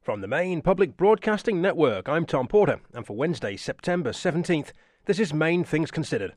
From the Maine Public Broadcasting Network, I'm Tom Porter, and for Wednesday, September 17th, this is Maine Things Considered.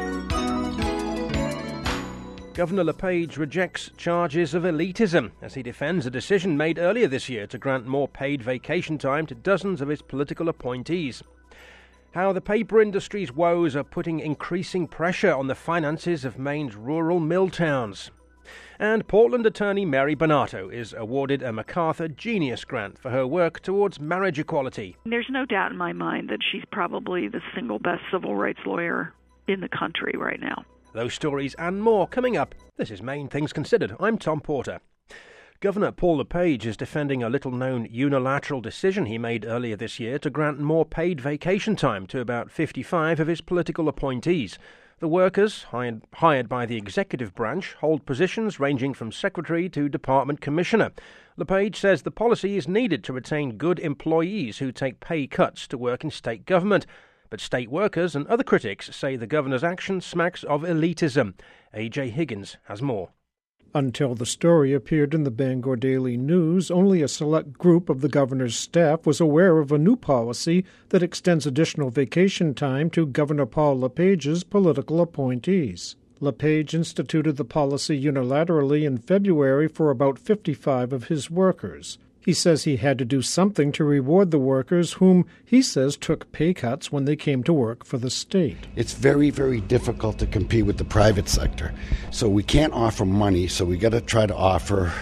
Governor LePage rejects charges of elitism as he defends a decision made earlier this year to grant more paid vacation time to dozens of his political appointees. How the paper industry's woes are putting increasing pressure on the finances of Maine's rural mill towns. And Portland attorney Mary Bonato is awarded a MacArthur Genius Grant for her work towards marriage equality. There's no doubt in my mind that she's probably the single best civil rights lawyer in the country right now. Those stories and more coming up. This is Maine Things Considered. I'm Tom Porter. Governor Paul LePage is defending a little-known unilateral decision he made earlier this year to grant more paid vacation time to about 55 of his political appointees. The workers, hired by the executive branch, hold positions ranging from secretary to department commissioner. LePage says the policy is needed to retain good employees who take pay cuts to work in state government. But state workers and other critics say the governor's action smacks of elitism. A.J. Higgins has more. Until the story appeared in the Bangor Daily News, only a select group of the governor's staff was aware of a new policy that extends additional vacation time to Governor Paul LePage's political appointees. LePage instituted the policy unilaterally in February for about 55 of his workers. He says he had to do something to reward the workers whom he says took pay cuts when they came to work for the state. It's very, very difficult to compete with the private sector. So we can't offer money, so we got to try to offer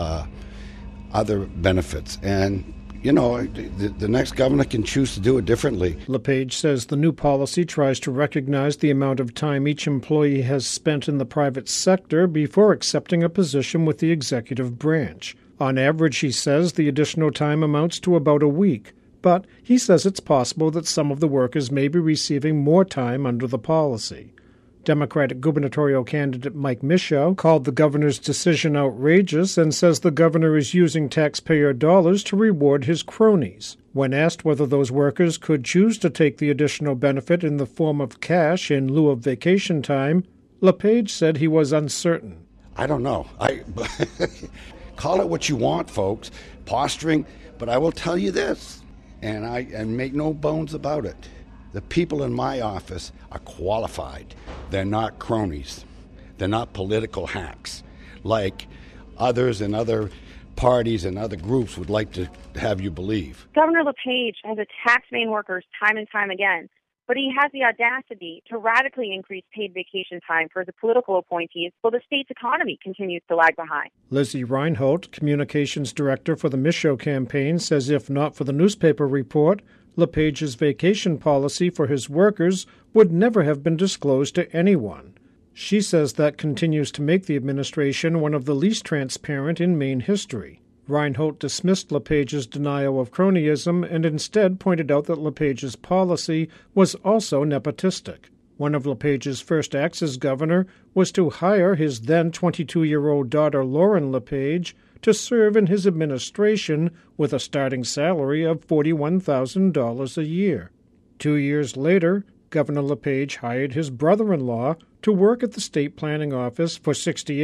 other benefits. And, you know, the next governor can choose to do it differently. LePage says the new policy tries to recognize the amount of time each employee has spent in the private sector before accepting a position with the executive branch. On average, he says, the additional time amounts to about a week, but he says it's possible that some of the workers may be receiving more time under the policy. Democratic gubernatorial candidate Mike Michaud called the governor's decision outrageous and says the governor is using taxpayer dollars to reward his cronies. When asked whether those workers could choose to take the additional benefit in the form of cash in lieu of vacation time, LePage said he was uncertain. I don't know. Call it what you want, folks, posturing, but I will tell you this, and make no bones about it. The people in my office are qualified. They're not cronies. They're not political hacks like others in other parties and other groups would like to have you believe. Governor LePage has attacked Maine workers time and time again, but he has the audacity to radically increase paid vacation time for the political appointees while the state's economy continues to lag behind. Lizzie Reinhold, communications director for the Michaud campaign, says if not for the newspaper report, LePage's vacation policy for his workers would never have been disclosed to anyone. She says that continues to make the administration one of the least transparent in Maine history. Reinhold dismissed LePage's denial of cronyism and instead pointed out that LePage's policy was also nepotistic. One of LePage's first acts as governor was to hire his then 22-year-old daughter Lauren LePage to serve in his administration with a starting salary of $41,000 a year. 2 years later, Governor LePage hired his brother-in-law to work at the state planning office for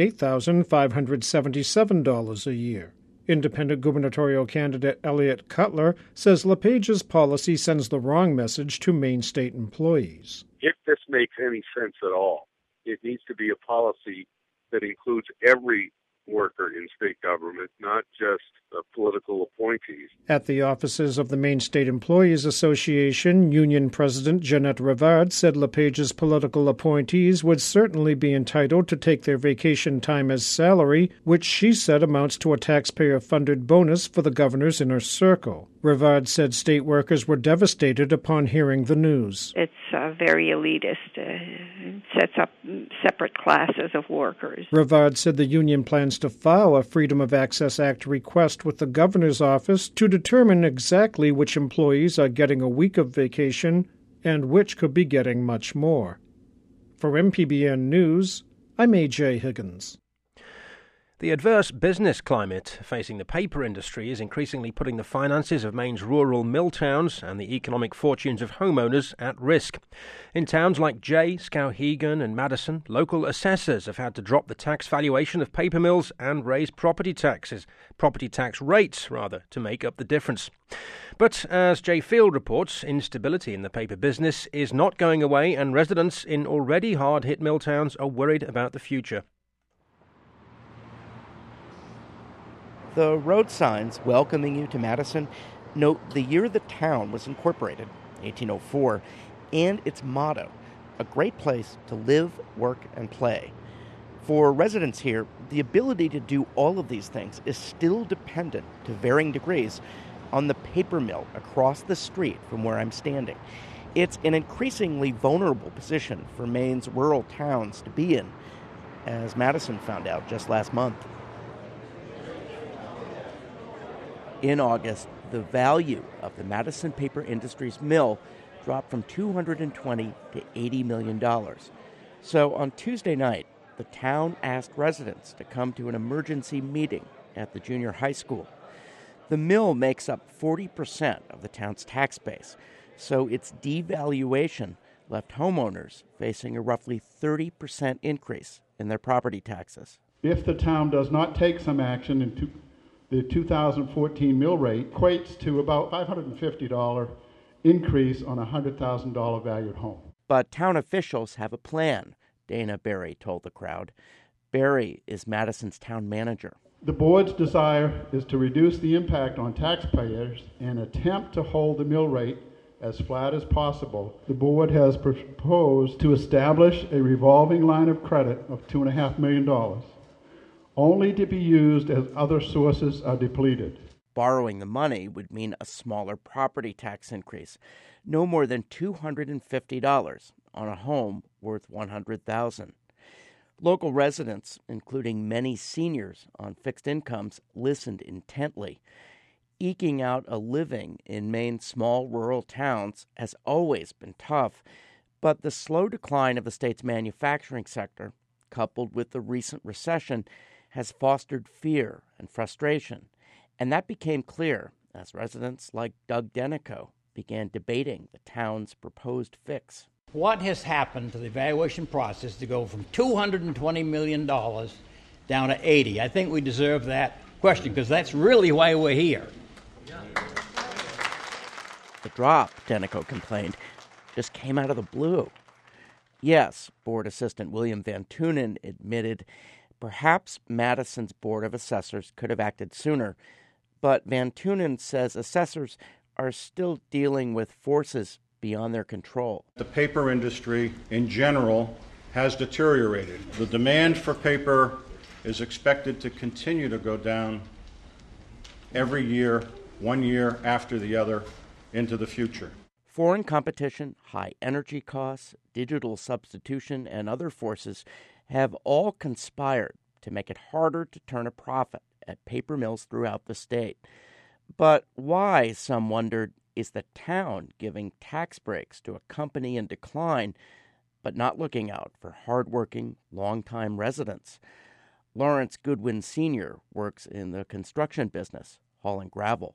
$68,577 a year. Independent gubernatorial candidate Elliott Cutler says LePage's policy sends the wrong message to Maine state employees. If this makes any sense at all, it needs to be a policy that includes every worker in state government, not just political appointees. At the offices of the Maine State Employees Association, Union President Jeanette Rivard said LePage's political appointees would certainly be entitled to take their vacation time as salary, which she said amounts to a taxpayer-funded bonus for the governor's inner circle. Rivard said state workers were devastated upon hearing the news. It's very elitist. It sets up separate classes of workers. Rivard said the union plans to file a Freedom of Access Act request with the governor's office to determine exactly which employees are getting a week of vacation and which could be getting much more. For MPBN News, I'm A.J. Higgins. The adverse business climate facing the paper industry is increasingly putting the finances of Maine's rural mill towns and the economic fortunes of homeowners at risk. In towns like Jay, Skowhegan and Madison, local assessors have had to drop the tax valuation of paper mills and raise property tax rates, to make up the difference. But as Jay Field reports, instability in the paper business is not going away, and residents in already hard-hit mill towns are worried about the future. The road signs welcoming you to Madison note the year the town was incorporated, 1804, and its motto, a great place to live, work, and play. For residents here, the ability to do all of these things is still dependent, to varying degrees, on the paper mill across the street from where I'm standing. It's an increasingly vulnerable position for Maine's rural towns to be in, as Madison found out just last month. In August, the value of the Madison Paper Industries mill dropped from $220 to $80 million. So on Tuesday night, the town asked residents to come to an emergency meeting at the junior high school. The mill makes up 40% of the town's tax base, so its devaluation left homeowners facing a roughly 30% increase in their property taxes. If the town does not take some action the 2014 mill rate equates to about $550 increase on a $100,000 valued home. But town officials have a plan, Dana Berry told the crowd. Berry is Madison's town manager. The board's desire is to reduce the impact on taxpayers and attempt to hold the mill rate as flat as possible. The board has proposed to establish a revolving line of credit of $2.5 million. Only to be used as other sources are depleted. Borrowing the money would mean a smaller property tax increase, no more than $250 on a home worth $100,000. Local residents, including many seniors on fixed incomes, listened intently. Eking out a living in Maine's small rural towns has always been tough, but the slow decline of the state's manufacturing sector, coupled with the recent recession, has fostered fear and frustration, and that became clear as residents like Doug Denico began debating the town's proposed fix. What has happened to the evaluation process to go from $220 million down to $80? I think we deserve that question, because that's really why we're here. The drop, Denico complained, just came out of the blue. Yes, Board Assistant William Van Tunen admitted perhaps Madison's Board of Assessors could have acted sooner, but Van Tunen says assessors are still dealing with forces beyond their control. The paper industry in general has deteriorated. The demand for paper is expected to continue to go down every year, 1 year after the other, into the future. Foreign competition, high energy costs, digital substitution, and other forces have all conspired to make it harder to turn a profit at paper mills throughout the state. But why, some wondered, is the town giving tax breaks to a company in decline, but not looking out for hardworking, long-time residents? Lawrence Goodwin Sr. works in the construction business, hauling gravel.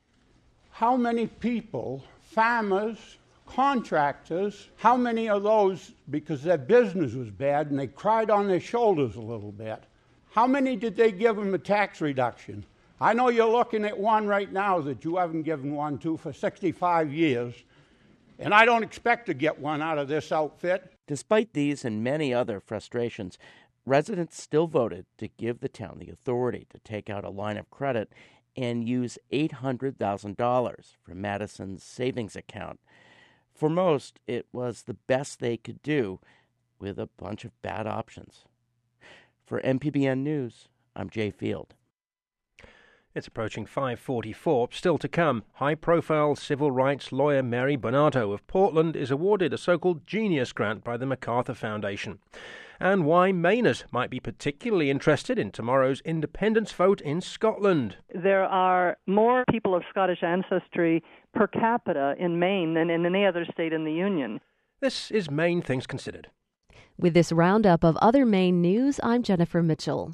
How many people, farmers, contractors, how many of those, because their business was bad and they cried on their shoulders a little bit, how many did they give them a tax reduction? I know you're looking at one right now that you haven't given one to for 65 years, and I don't expect to get one out of this outfit. Despite these and many other frustrations, residents still voted to give the town the authority to take out a line of credit and use $800,000 from Madison's savings account. For most, it was the best they could do with a bunch of bad options. For MPBN News, I'm Jay Field. It's approaching 5:44. Still to come, high-profile civil rights lawyer Mary Bonato of Portland is awarded a so-called Genius Grant by the MacArthur Foundation. And why Mainers might be particularly interested in tomorrow's independence vote in Scotland. There are more people of Scottish ancestry per capita in Maine than in any other state in the Union. This is Maine Things Considered. With this roundup of other Maine news, I'm Jennifer Mitchell.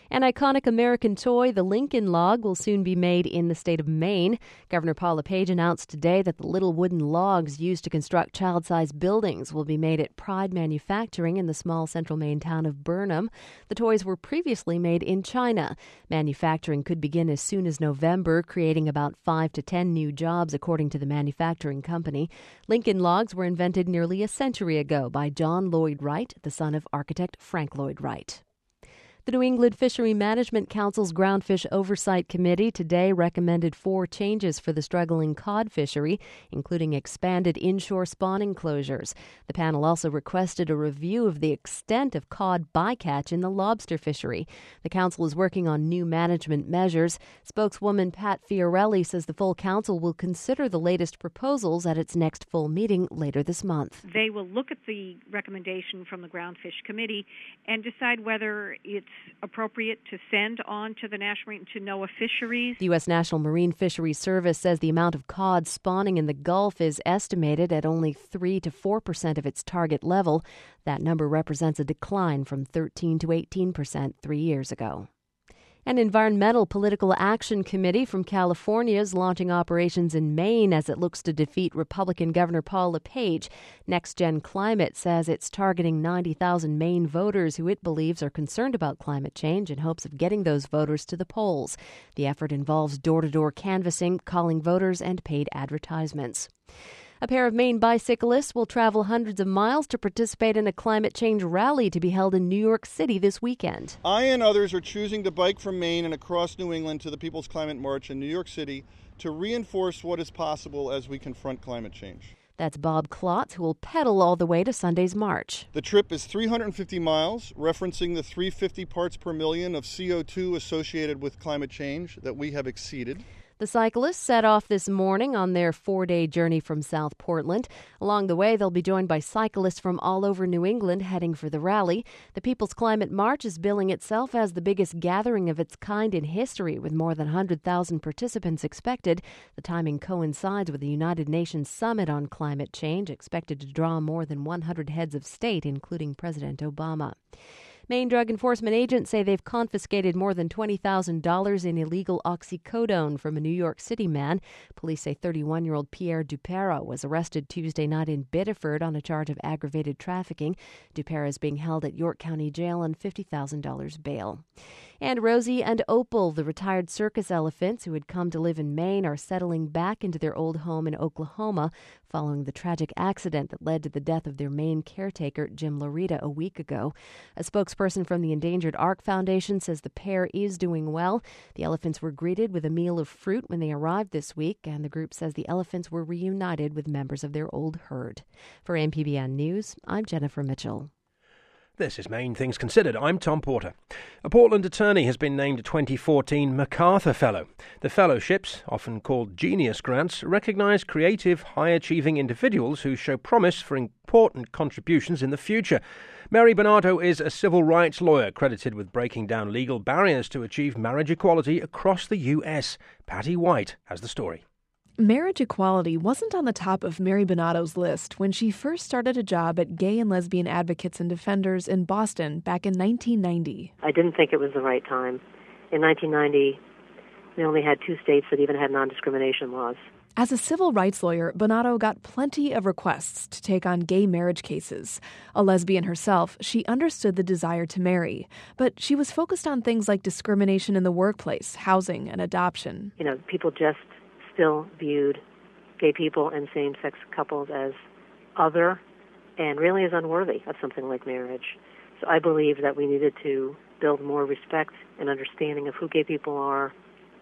An iconic American toy, the Lincoln Log, will soon be made in the state of Maine. Governor Paul LePage announced today that the little wooden logs used to construct child-sized buildings will be made at Pride Manufacturing in the small central Maine town of Burnham. The toys were previously made in China. Manufacturing could begin as soon as November, creating about 5 to 10 new jobs, according to the manufacturing company. Lincoln Logs were invented nearly a century ago by John Lloyd Wright, the son of architect Frank Lloyd Wright. The New England Fishery Management Council's Groundfish Oversight Committee today recommended 4 changes for the struggling cod fishery, including expanded inshore spawning closures. The panel also requested a review of the extent of cod bycatch in the lobster fishery. The council is working on new management measures. Spokeswoman Pat Fiorelli says the full council will consider the latest proposals at its next full meeting later this month. They will look at the recommendation from the Groundfish Committee and decide whether it's appropriate to send on to the National Marine to NOAA Fisheries. The U.S. National Marine Fisheries Service says the amount of cod spawning in the Gulf is estimated at only 3 to 4% of its target level. That number represents a decline from 13 to 18% 3 years ago. An Environmental Political Action Committee from California is launching operations in Maine as it looks to defeat Republican Governor Paul LePage. Next Gen Climate says it's targeting 90,000 Maine voters who it believes are concerned about climate change in hopes of getting those voters to the polls. The effort involves door-to-door canvassing, calling voters, and paid advertisements. A pair of Maine bicyclists will travel hundreds of miles to participate in a climate change rally to be held in New York City this weekend. I and others are choosing to bike from Maine and across New England to the People's Climate March in New York City to reinforce what is possible as we confront climate change. That's Bob Klotz, who will pedal all the way to Sunday's march. The trip is 350 miles, referencing the 350 parts per million of CO2 associated with climate change that we have exceeded. The cyclists set off this morning on their 4-day journey from South Portland. Along the way, they'll be joined by cyclists from all over New England heading for the rally. The People's Climate March is billing itself as the biggest gathering of its kind in history, with more than 100,000 participants expected. The timing coincides with the United Nations Summit on Climate Change, expected to draw more than 100 heads of state, including President Obama. Maine drug enforcement agents say they've confiscated more than $20,000 in illegal oxycodone from a New York City man. Police say 31-year-old Pierre Dupera was arrested Tuesday night in Biddeford on a charge of aggravated trafficking. Dupera is being held at York County Jail on $50,000 bail. And Rosie and Opal, the retired circus elephants who had come to live in Maine, are settling back into their old home in Oklahoma following the tragic accident that led to the death of their Maine caretaker, Jim Larita, a week ago. A spokesperson from the Endangered Ark Foundation says the pair is doing well. The elephants were greeted with a meal of fruit when they arrived this week, and the group says the elephants were reunited with members of their old herd. For MPBN News, I'm Jennifer Mitchell. This is Maine Things Considered. I'm Tom Porter. A Portland attorney has been named a 2014 MacArthur Fellow. The fellowships, often called Genius Grants, recognise creative, high-achieving individuals who show promise for important contributions in the future. Mary Bernardo is a civil rights lawyer credited with breaking down legal barriers to achieve marriage equality across the U.S. Patty White has the story. Marriage equality wasn't on the top of Mary Bernardo's list when she first started a job at Gay and Lesbian Advocates and Defenders in Boston back in 1990. I didn't think it was the right time. In 1990, we only had 2 states that even had non-discrimination laws. As a civil rights lawyer, Bernardo got plenty of requests to take on gay marriage cases. A lesbian herself, she understood the desire to marry, but she was focused on things like discrimination in the workplace, housing, and adoption. People just still viewed gay people and same-sex couples as other and really as unworthy of something like marriage. So I believe that we needed to build more respect and understanding of who gay people are,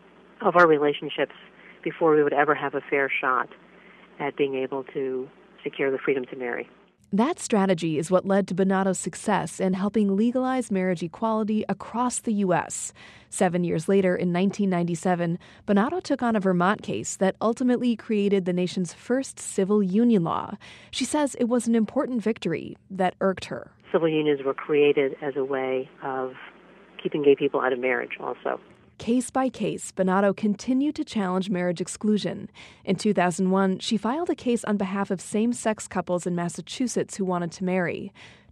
of our relationships, before we would ever have a fair shot at being able to secure the freedom to marry. That strategy is what led to Bernardo's success in helping legalize marriage equality across the U.S. 7 years later, in 1997, Bernardo took on a Vermont case that ultimately created the nation's first civil union law. She says it was an important victory that irked her. Civil unions were created as a way of keeping gay people out of marriage also. Case by case, Bernardo continued to challenge marriage exclusion. In 2001, she filed a case on behalf of same-sex couples in Massachusetts who wanted to marry.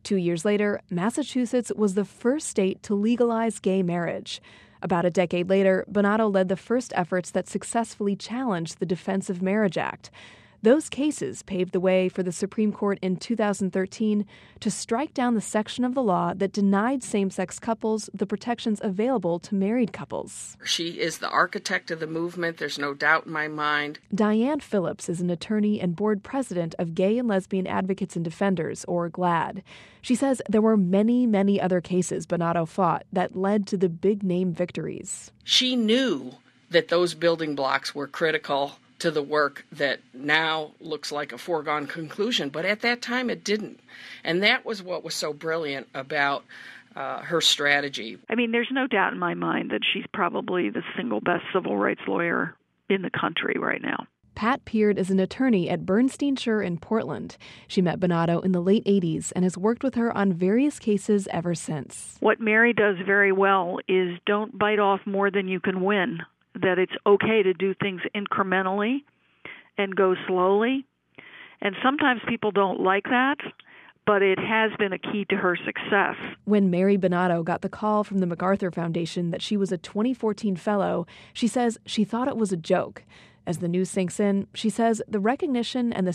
2 years later, Massachusetts was the first state to legalize gay marriage. About a decade later, Buonato led the first efforts that successfully challenged the Defense of Marriage Act. Those cases paved the way for the Supreme Court in 2013 to strike down the section of the law that denied same-sex couples the protections available to married couples. She is the architect of the movement, there's no doubt in my mind. Diane Phillips is an attorney and board president of Gay and Lesbian Advocates and Defenders, or GLAAD. She says there were many, many other cases Buonato fought that led to the big-name victories. She knew that those building blocks were critical to the work that now looks like a foregone conclusion, but at that time it didn't. And that was what was so brilliant about her strategy. I mean, there's no doubt in my mind that she's probably the single best civil rights lawyer in the country right now. Pat Peard is an attorney at Bernstein Scher in Portland. She met Buonato in the late 80s and has worked with her on various cases ever since. What Mary does very well is don't bite off more than you can win. That it's okay to do things incrementally and go slowly. And sometimes people don't like that, but it has been a key to her success. When Mary Buonato got the call from the MacArthur Foundation that she was a 2014 fellow, she says she thought it was a joke. As the news sinks in, she says the recognition and the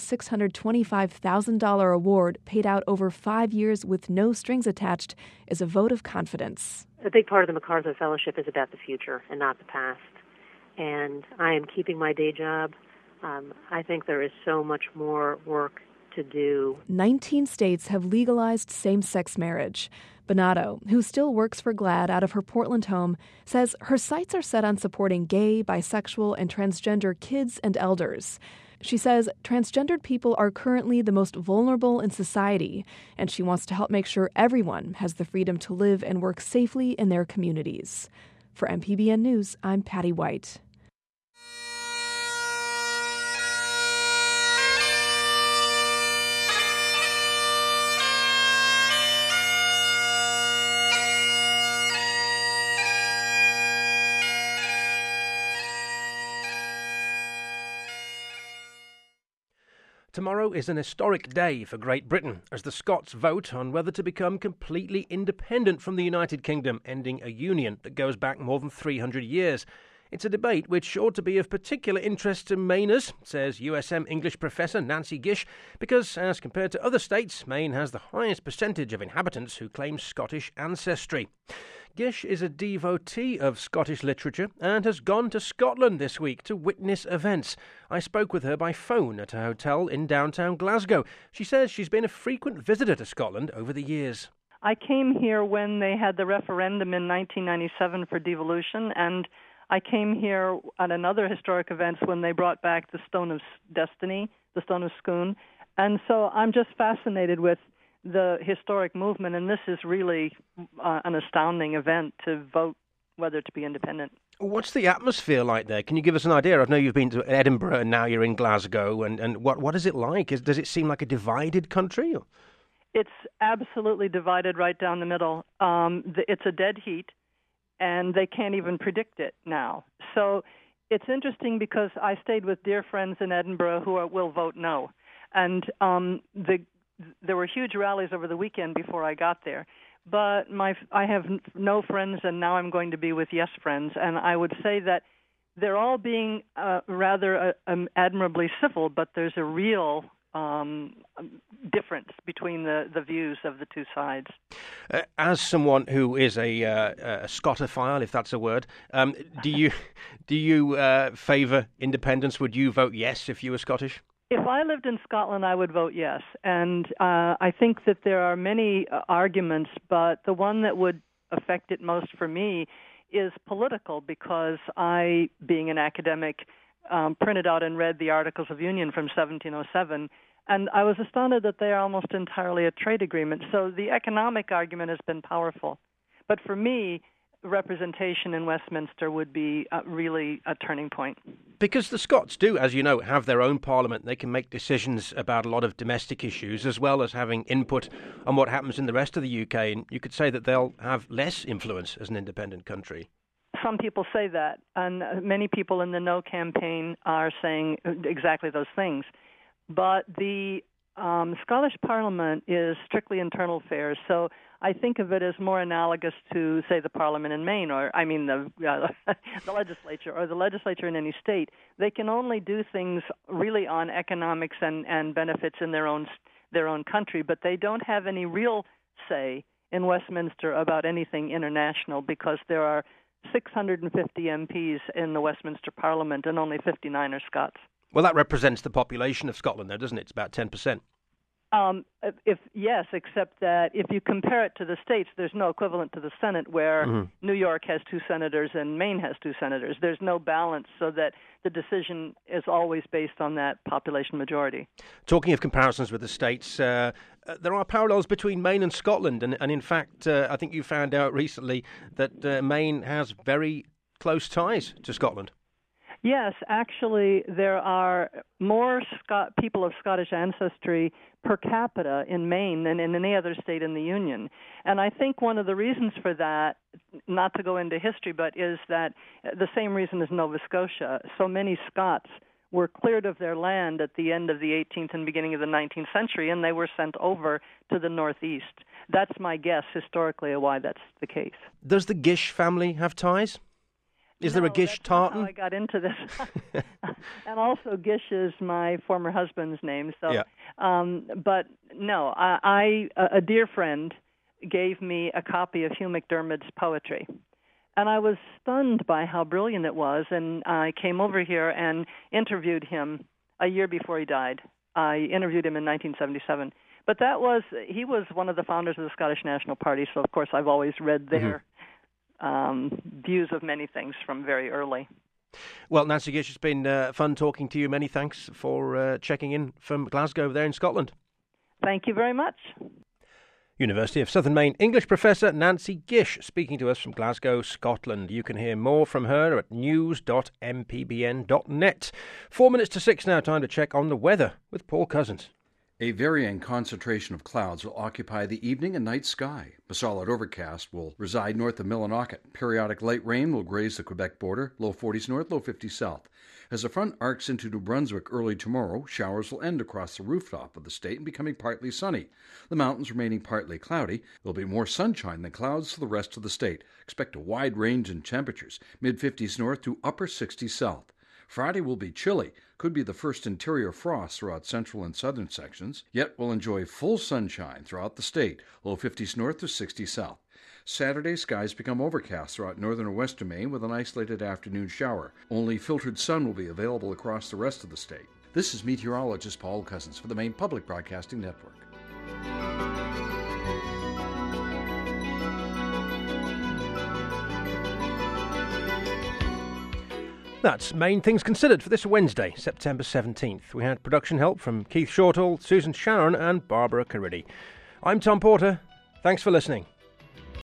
$625,000 award paid out over 5 years with no strings attached is a vote of confidence. A big part of the MacArthur Fellowship is about the future and not the past. And I am keeping my day job. I think there is so much more work to do. 19 states have legalized same-sex marriage. Buonato, who still works for GLAAD out of her Portland home, says her sights are set on supporting gay, bisexual, and transgender kids and elders. She says transgendered people are currently the most vulnerable in society, and she wants to help make sure everyone has the freedom to live and work safely in their communities. For MPBN News, I'm Patty White. Tomorrow is an historic day for Great Britain as the Scots vote on whether to become completely independent from the United Kingdom, ending a union that goes back more than 300 years. It's a debate which ought to be of particular interest to Mainers, says USM English professor Nancy Gish, because, as compared to other states, Maine has the highest percentage of inhabitants who claim Scottish ancestry. Gish is a devotee of Scottish literature and has gone to Scotland this week to witness events. I spoke with her by phone at a hotel in downtown Glasgow. She says she's been a frequent visitor to Scotland over the years. I came here when they had the referendum in 1997 for devolution, and I came here at another historic event when they brought back the Stone of Destiny, the Stone of Scone. And so I'm just fascinated with the historic movement, and this is really an astounding event to vote whether to be independent. What's the atmosphere like there? Can you give us an idea? I know you've been to Edinburgh and now you're in Glasgow, and what is it like? Does it seem like a divided country? It's absolutely divided right down the middle. It's a dead heat, and they can't even predict it now. So it's interesting because I stayed with dear friends in Edinburgh who will vote no. And there were huge rallies over the weekend before I got there. But I have no friends, and now I'm going to be with yes friends. And I would say that they're all being rather admirably civil, but there's a real difference between the views of the two sides. As someone who is a Scotophile, if that's a word, do you favour independence? Would you vote yes if you were Scottish? If I lived in Scotland, I would vote yes. And I think that there are many arguments, but the one that would affect it most for me is political, because I, being an academic, printed out and read the Articles of Union from 1707, and I was astounded that they are almost entirely a trade agreement. So the economic argument has been powerful. But for me, representation in Westminster would be really a turning point. Because the Scots do, as you know, have their own parliament. They can make decisions about a lot of domestic issues, as well as having input on what happens in the rest of the UK. And you could say that they'll have less influence as an independent country. Some people say that, and many people in the No campaign are saying exactly those things. But the Scottish Parliament is strictly internal affairs, so I think of it as more analogous to, say, the Parliament in Maine, or the legislature, or the legislature in any state. They can only do things really on economics and benefits in their own country, but they don't have any real say in Westminster about anything international because there are 650 MPs in the Westminster Parliament and only 59 are Scots. Well, that represents the population of Scotland, though, doesn't it? It's about 10%. Yes, except that if you compare it to the states, there's no equivalent to the Senate where New York has 2 senators and Maine has 2 senators. There's no balance, so that the decision is always based on that population majority. Talking of comparisons with the states, there are parallels between Maine and Scotland, and in fact, I think you found out recently that Maine has very close ties to Scotland. Yes, actually, there are more people of Scottish ancestry per capita in Maine than in any other state in the Union. And I think one of the reasons for that, not to go into history, but is that the same reason as Nova Scotia. So many Scots were cleared of their land at the end of the 18th and beginning of the 19th century, and they were sent over to the northeast. That's my guess historically why that's the case. Does the Gish family have ties? Is there a Gish Tartan? How I got into this. And also Gish is my former husband's name. So, yeah. But no, a dear friend gave me a copy of Hugh McDermott's poetry. And I was stunned by how brilliant it was. And I came over here and interviewed him a year before he died. I interviewed him in 1977. But he was one of the founders of the Scottish National Party. So, of course, I've always read their views of many things from very early. Well, Nancy Gish, it's been fun talking to you. Many thanks for checking in from Glasgow there in Scotland. Thank you very much. University of Southern Maine English professor Nancy Gish speaking to us from Glasgow, Scotland. You can hear more from her at news.mpbn.net. 6:04 now, time to check on the weather with Paul Cousins. A varying concentration of clouds will occupy the evening and night sky. A solid overcast will reside north of Millinocket. Periodic light rain will graze the Quebec border, low 40s north, low 50s south. As the front arcs into New Brunswick early tomorrow, showers will end across the rooftop of the state and becoming partly sunny. The mountains remaining partly cloudy. There will be more sunshine than clouds for the rest of the state. Expect a wide range in temperatures, mid-50s north to upper 60s south. Friday will be chilly, could be the first interior frost throughout central and southern sections, yet will enjoy full sunshine throughout the state, low 50s north to 60s south. Saturday, skies become overcast throughout northern or western Maine with an isolated afternoon shower. Only filtered sun will be available across the rest of the state. This is meteorologist Paul Cousins for the Maine Public Broadcasting Network. That's Maine Things Considered for this Wednesday, September 17th. We had production help from Keith Shortall, Susan Sharon and Barbara Caridi. I'm Tom Porter. Thanks for listening.